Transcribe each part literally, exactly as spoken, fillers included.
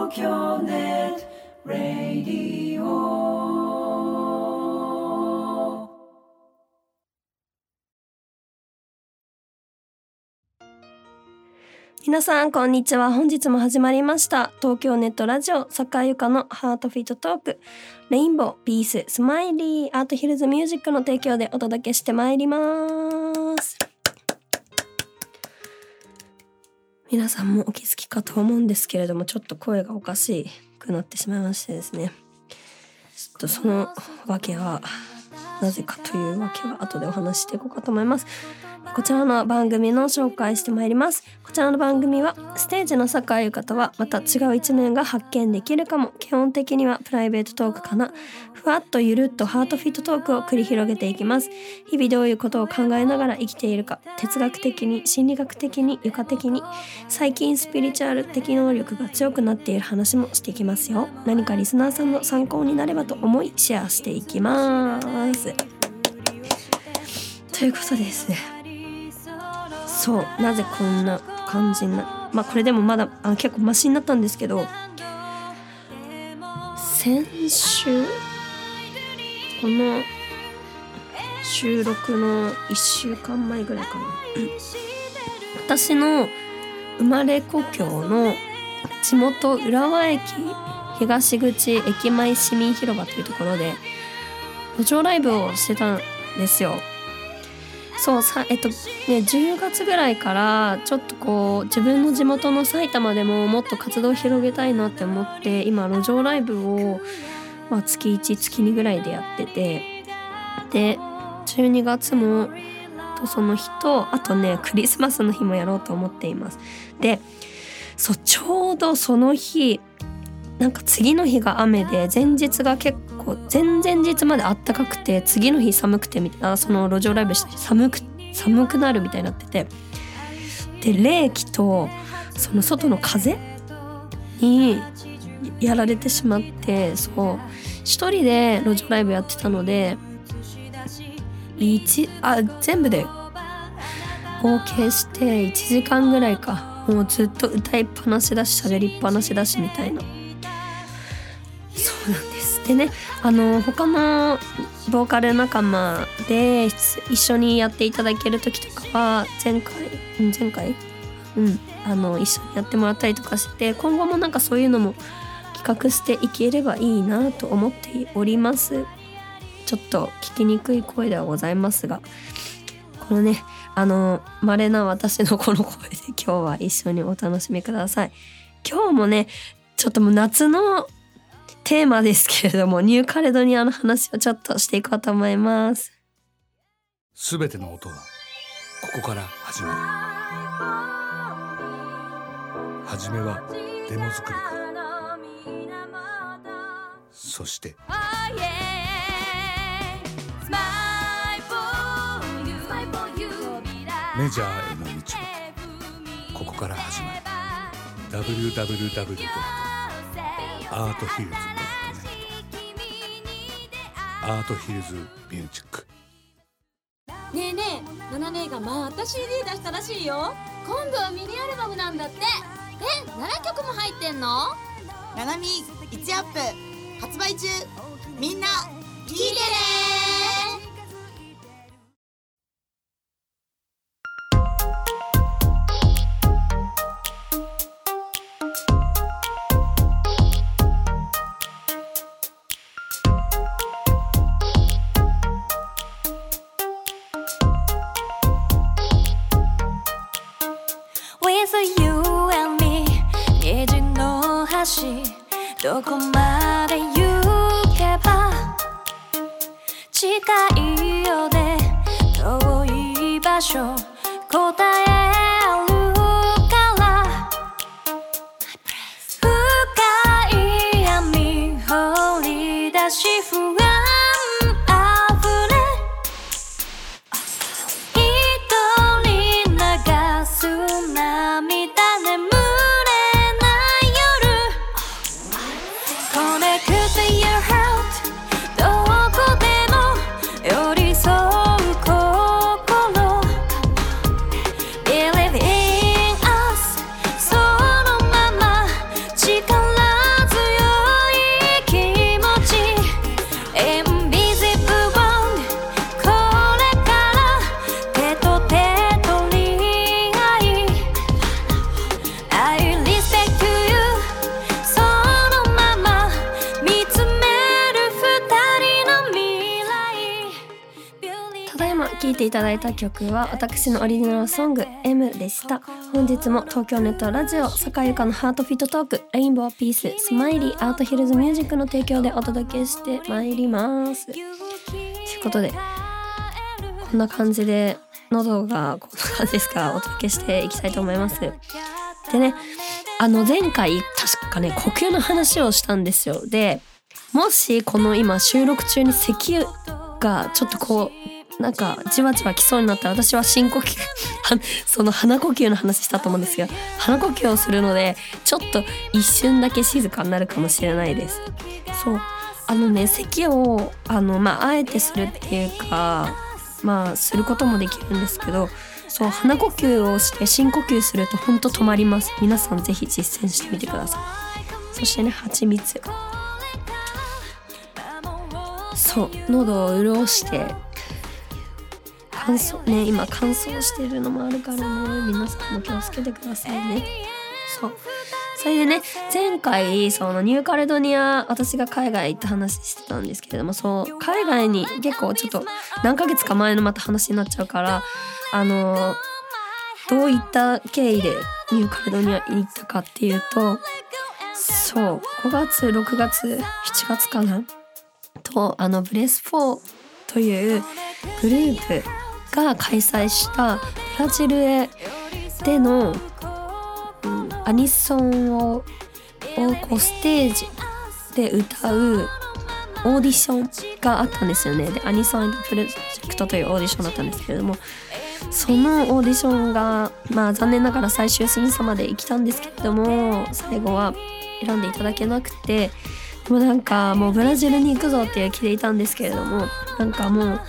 東京ネットラディオ。 皆さんこんにちは。本日も始まりました東京ネットラジオ坂井由香のハートフィートトーク。レインボー、ピース、スマイリー、アートヒルズミュージックの提供でお届けしてまいります。皆さんもお気づきかと思うんですけれども、ちょっと声がおかしくなってしまいましてですね、ちょっとそのわけはなぜかというわけは後でお話ししていこうかと思います。こちらの番組の紹介してまいります。こちらの番組はステージの坂井由香とはまた違う一面が発見できるかも。基本的にはプライベートトークかな。ふわっとゆるっとハートフィットトークを繰り広げていきます。日々どういうことを考えながら生きているか、哲学的に、心理学的に、由香的に、最近スピリチュアル的能力が強くなっている話もしていきますよ。何かリスナーさんの参考になればと思いシェアしていきます。ということでですね、そう、なぜこんな感じな、まあこれでもまだあ結構マシになったんですけど、先週この収録のいっしゅうかんまえぐらいかな私の生まれ故郷の地元浦和駅東口駅前市民広場というところで路上ライブをしてたんですよ。そうさえっとねじゅうがつぐらいからちょっとこう自分の地元の埼玉でももっと活動を広げたいなって思って、今路上ライブを、まあ、月いち月にぐらいでやってて、でじゅうにがつもとその日とあとねクリスマスの日もやろうと思っています。でそうちょうどその日なんか次の日が雨で前日が結構前々日まであったかくて次の日寒くてみたいな、その路上ライブして寒く寒くなるみたいになってて、で冷気とその外の風にやられてしまって、そう一人で路上ライブやってたので一あ全部で合計していちじかんぐらいか、もうずっと歌いっぱなしだし喋りっぱなしだしみたいな。そうなんです。でね、あの他のボーカル仲間で一緒にやっていただける時とかは前回前回うんあの一緒にやってもらったりとかして、今後もなんかそういうのも企画していければいいなと思っております。ちょっと聞きにくい声ではございますが、このねあの稀な私のこの声で今日は一緒にお楽しみください。今日もねちょっともう夏のテーマですけれども、ニューカレドニアの話をちょっとしていこうと思います。 すべての音はここから始まる。はじめはデモ作りから、そしてメジャーへの道はここから始まる。 ダブリューダブリューダブリュー ドットアートヒルズ ドットネット アートヒルズミュージック。 ねえねえ、ナナ姉がまた シーディー 出したらしいよ。今度はミニアルバムなんだって。え、ななきょくも入ってんの？ ナナミいちアップ発売中。みんな聞いてね。 どこまで行けば近いようで遠い場所答えるから深い闇掘り出し不安あふれ一人流す涙眠Believe in us そのまま力いていただいた曲は私のオリジナルソング M でした。本日も東京ネットラジオ坂井由香のハートフィットトーク、レインボーピーススマイリーアートヒルズミュージックの提供でお届けしてまいります。ということでこんな感じで喉がこんな感じですかお届けしていきたいと思います。でね、あの前回確かね呼吸の話をしたんですよ。でもしこの今収録中に咳がちょっとこうなんかじわじわきそうになったら、私は深呼吸その鼻呼吸の話したと思うんですが、鼻呼吸をするのでちょっと一瞬だけ静かになるかもしれないです。そうあのね咳をあのまああえてするっていうかまあすることもできるんですけど、そう鼻呼吸をして深呼吸するとほんと止まります。皆さんぜひ実践してみてください。そしてね蜂蜜、そう喉を潤して乾燥ね今乾燥してるのもあるからね、皆さんも気をつけてくださいね。そうそれでね前回そのニューカレドニア私が海外行った話してたんですけれども、そう海外に結構ちょっと何ヶ月か前のまた話になっちゃうからあのどういった経緯でニューカレドニアに行ったかっていうと、そうごがつろくがつしちがつかなとあのブレスフォーというグループが開催したブラジルへでの、うん、アニソンを、をこうステージで歌うオーディションがあったんですよね。でアニソンプロジェクトというオーディションだったんですけれども、そのオーディションがまあ残念ながら最終審査まで行きたんですけれども、最後は選んでいただけなくて、でもなんかもうブラジルに行くぞっていう気でいたんですけれども、なんかもう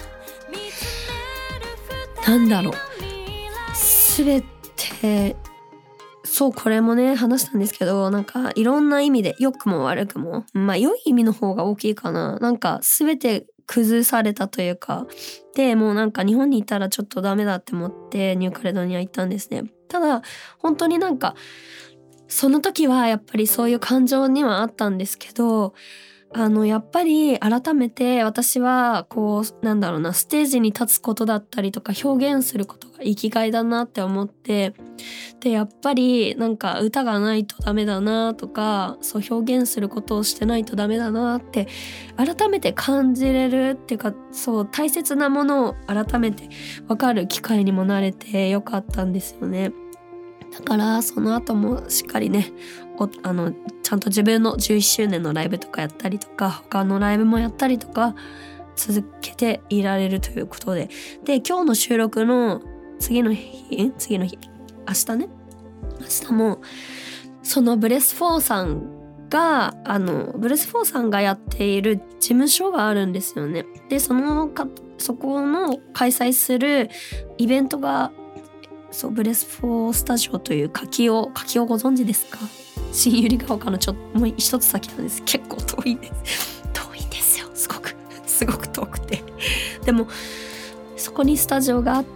なんだろう全てそうこれもね話したんですけど、なんかいろんな意味で良くも悪くもまあ良い意味の方が大きいかな、なんか全て崩されたというかで、もうなんか日本にいたらちょっとダメだって思ってニューカレドニア行ったんですね。ただ本当になんかその時はやっぱりそういう感情にはあったんですけど、あのやっぱり改めて私はこうなんだろうなステージに立つことだったりとか表現することが生きがいだなって思って、でやっぱりなんか歌がないとダメだなとか、そう表現することをしてないとダメだなって改めて感じれるっていうか、そう大切なものを改めて分かる機会にもなれてよかったんですよね。だからその後もしっかりねおあのちゃんと自分のじゅういっしゅうねんのライブとかやったりとか他のライブもやったりとか続けていられるということで、で今日の収録の次の日次の日明日ね明日もそのブレスフォーさんがあのブレスフォーさんがやっている事務所があるんですよね。でそのかそこの開催するイベントがそうブレスフォースタジオという柿を柿をご存知ですか？新百合ヶ丘のちょっともう一つ先なんです。結構遠いです遠いんですよ、すごくすごく遠くてでもそこにスタジオがあって、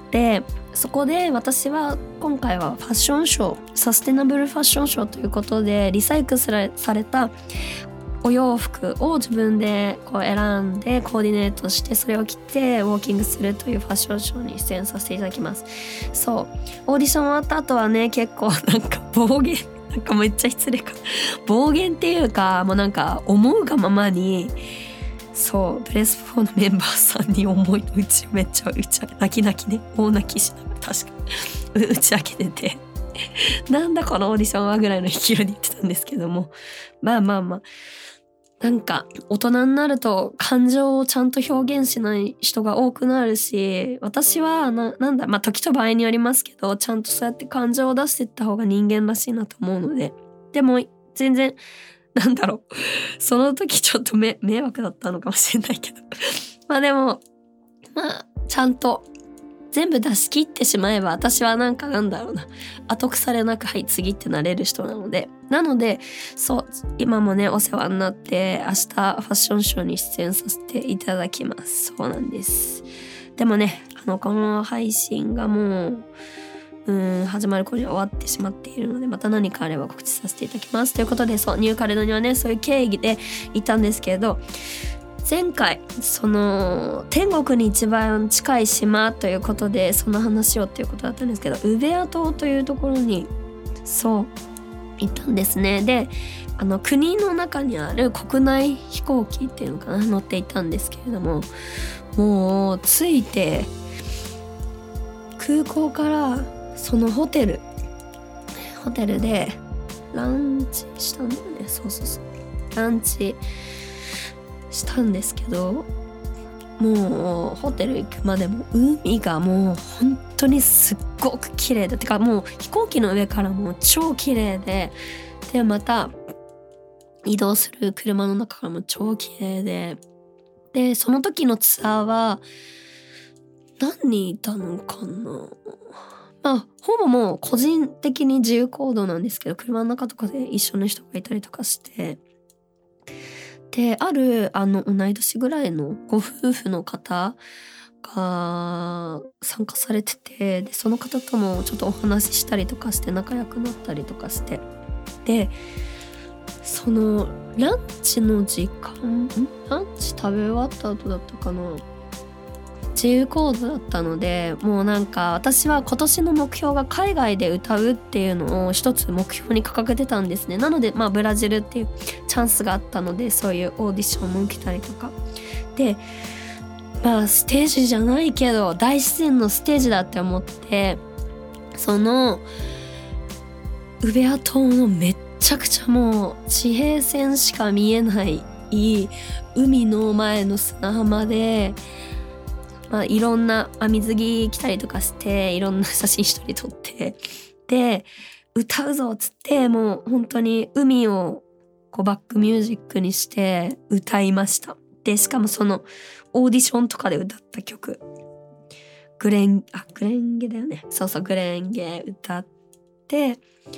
そこで私は今回はファッションショーサステナブルファッションショーということでリサイクルされたお洋服を自分でこう選んでコーディネートしてそれを着てウォーキングするというファッションショーに出演させていただきます。そうオーディション終わった後はね結構なんか暴言なんかめっちゃ失礼か暴言っていうかもうなんか思うがままにそうブレスフォーのメンバーさんに思いのうちめっちゃうち泣き泣きね大泣きしなく確か打ち明けててなんだこのオーディションはぐらいの勢いで言ってたんですけども、まあまあまあなんか大人になると感情をちゃんと表現しない人が多くなるし、私は な, なんだまあ時と場合によりますけどちゃんとそうやって感情を出していった方が人間らしいなと思うので、でも全然なんだろうその時ちょっとめ迷惑だったのかもしれないけどまあでもまあちゃんと全部出し切ってしまえば私はなんかなんだろうな後腐れなくはい次ってなれる人なのでなのでそう今もねお世話になって明日ファッションショーに出演させていただきます。そうなんです。でもねあのこの配信がもううーん始まる頃には終わってしまっているのでまた何かあれば告知させていただきますということで、そうニューカレドニアはねそういう経緯で行ったんですけれど、 前回その天国に一番近い島ということでその話をっていうことだったんですけど、ウベア島というところにそう行ったんですね。であの国の中にある国内飛行機っていうのかな、乗っていたんですけれども、もう着いて空港からそのホテルホテルでランチしたんだよね。そうそうそうランチしたんですけど、もうホテル行くまでも海がもう本当にすっごく綺麗だってか、もう飛行機の上からもう超綺麗で、でまた移動する車の中からも超綺麗で、でその時のツアーは何人いたのかな、まあほぼもう個人的に自由行動なんですけど、車の中とかで一緒の人がいたりとかして、であるあの同い年ぐらいのご夫婦の方が参加されてて、でその方ともちょっとお話ししたりとかして仲良くなったりとかして、でそのランチの時間んランチ食べ終わった後だったかな、自由行動だったので、もうなんか私は今年の目標が海外で歌うっていうのを一つ目標に掲げてたんですね。なのでまあブラジルっていうチャンスがあったので、そういうオーディションも受けたりとかで、まあステージじゃないけど大自然のステージだって思って、そのウベア島のめっちゃくちゃもう地平線しか見えない海の前の砂浜で、まあ、いろんな、まあ、水着着たりとかしていろんな写真一人撮って、で歌うぞっつって、もう本当に海をこうバックミュージックにして歌いました。でしかもそのオーディションとかで歌った曲グレンあグレンゲだよね、そうそうグレンゲ歌って、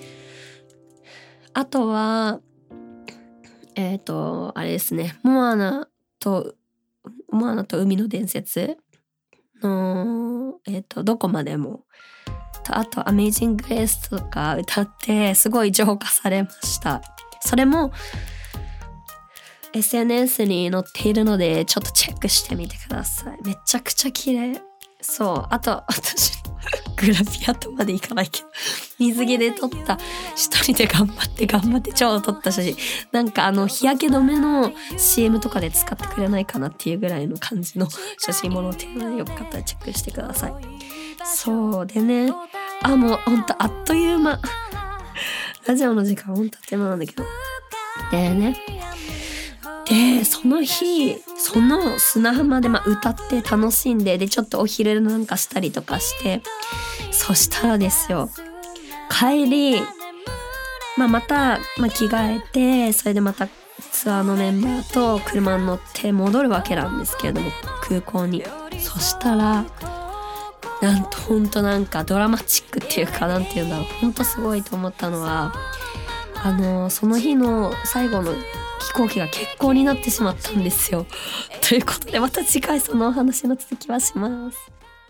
あとはえっとあれですね、モアナとモアナと海の伝説のえっとどこまでもと、あとアメイジング・グレースとか歌ってすごい浄化されました。それも エスエヌエス に載っているのでちょっとチェックしてみてください。めちゃくちゃ綺麗。そう、あと私グラビアとまでいかないけど水着で撮った一人で頑張って頑張って超撮った写真、なんかあの日焼け止めの シーエム とかで使ってくれないかなっていうぐらいの感じの写真も載っているので、よかったらチェックしてください。そうでね、あもうほんとあっという間ラジオの時間ほんとあっという間なんだけど、でねでその日その砂浜でまあ歌って楽しんで、でちょっとお昼なんかしたりとかして、そしたらですよ帰り、まあ、また、まあ、着替えてそれでまたツアーのメンバーと車に乗って戻るわけなんですけれども、空港に。そしたらなんとほんとなんかドラマチックっていうか、なんていうんだろう、ほんとすごいと思ったのは、あのその日の最後の飛行機が欠航になってしまったんですよ。ということでまた次回そのお話の続きはします。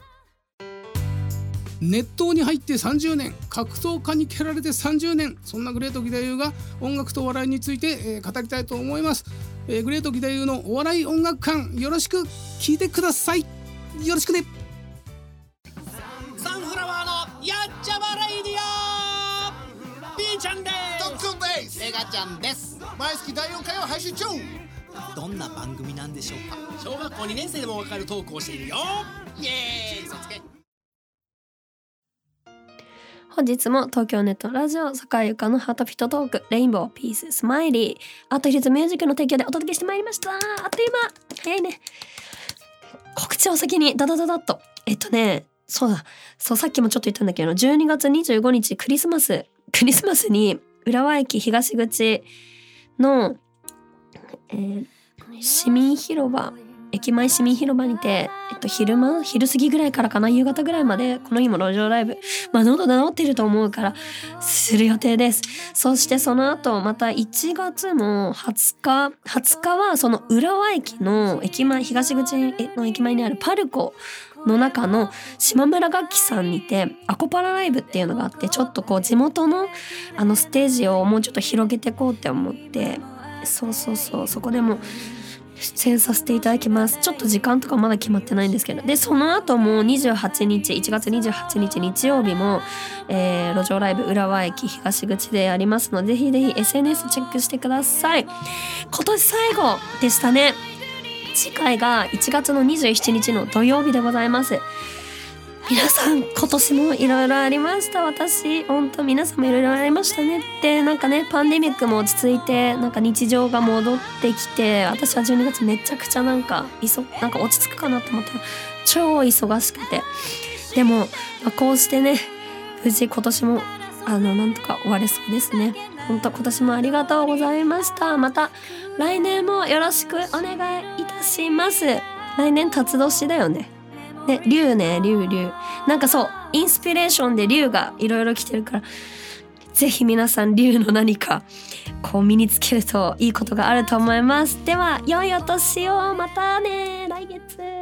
熱湯に入ってさんじゅうねん、格闘家に蹴られてさんじゅうねん、そんなグレート義太夫が音楽とお笑いについて、えー、語りたいと思います。えー、グレート義太夫のお笑い音楽館、よろしく聞いてください。よろしくね。 サンフラワーのやっちゃまレイディオ、ピーちゃんです。 トッツンです。 エガちゃんです。 毎月だいよんかいを配信中。 どんな番組なんでしょうか。小学校にねん生でもわかるトークをしているよ。イエーイ、そつけ。 本日も東京ネットラジオ坂井ゆかのハートフィットトーク、レインボーピーススマイリー、あと一つミュージックの提供でお届けしてまいりました。あっという間、早いね。告知を先にダダダダッと、えっとねそうだそうさっきもちょっと言ったんだけど、じゅうにがつにじゅうごにちクリスマスクリスマスに浦和駅東口の、えー、市民広場駅前市民広場にて、えっと、昼間昼過ぎぐらいからかな、夕方ぐらいまでこの日も路上ライブ、まあ喉で治ってると思うからする予定です。そしてその後またいちがつもはつかはつかはその浦和駅の駅前東口の駅前にあるパルコの中の島村楽器さんにてアコパラライブっていうのがあって、ちょっとこう地元のあのステージをもうちょっと広げていこうって思って、そうそうそうそこでも出演させていただきます。ちょっと時間とかまだ決まってないんですけど、でその後もにじゅうはちにちいちがつにじゅうはちにち日曜日も、えー、路上ライブ浦和駅東口でやりますので、ぜひぜひ エスエヌエス チェックしてください。今年最後でしたね。次回がいちがつのにじゅうしちにちの土曜日でございます。皆さん今年もいろいろありました。私本当皆さんもいろいろありましたね。でなんかね、パンデミックも落ち着いてなんか日常が戻ってきて、私はじゅうにがつめちゃくちゃなんかいそなんか落ち着くかなと思ったら超忙しくて、でも、まあ、こうしてね無事今年もあのなんとか終われそうですね。本当今年もありがとうございました。また来年もよろしくお願いいたします。来年辰年だよね。ね、竜ね、竜竜。なんかそう、インスピレーションで竜がいろいろ来てるから、ぜひ皆さん竜の何かこう身につけるといいことがあると思います。では、良いお年を。またね、来月。